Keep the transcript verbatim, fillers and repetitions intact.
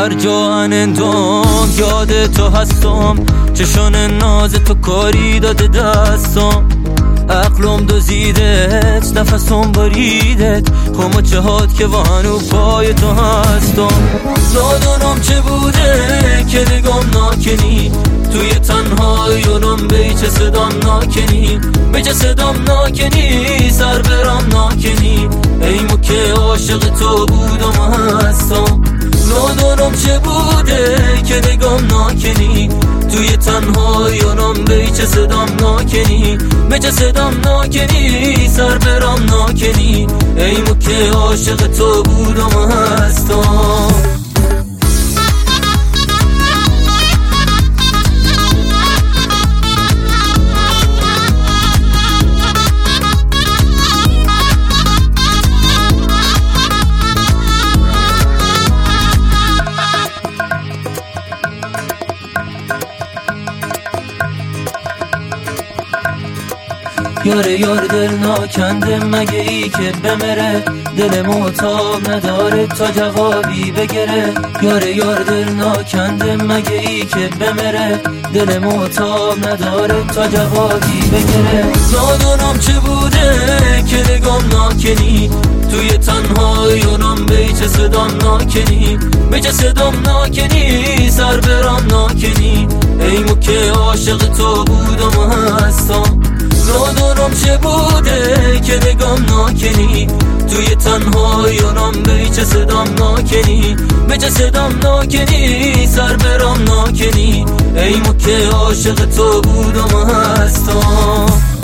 هر جا انندام یاد تو هستم، چشان ناز تو کاری داده دستم، عقلم دزیدت نفسم بریدت، خما چه هات که وانو پای تو هستم. نادانم چه بوده که نگام ناکنی، توی تنهایونم به چه صدام ناکنی، به چه صدام ناکنی، سر برام ناکنی، ایمو که عاشق تو بودم و هستم. نادانم چه بوده که نگام ناکنی، توی تنهایونم به چه صدام ناکنی، به چه صدام ناکنی، سر برام ناکنی، ایمو که عاشق تو بودم و هستم. یاره یار دل ناکنده مگه ای که بمره، دل محتاب نداره تا جوابی بگره. یاره یار دل ناکنده مگه ای که بمره، دل محتاب نداره تا جوابی بگره. نادانم چه بوده که نگام ناکنی، توی تنهایونم به چه صدام ناکنی، به چه صدام ناکنی، سر برام ناکنی، ایمو که عاشق تو بودم و هستم. نادانم چه بوده که نگام ناکنی، توی تنهایونم به چه صدام ناکنی، به چه صدام ناکنی، سر برام ناکنی، ایمو که عاشق تو بودم و هستم.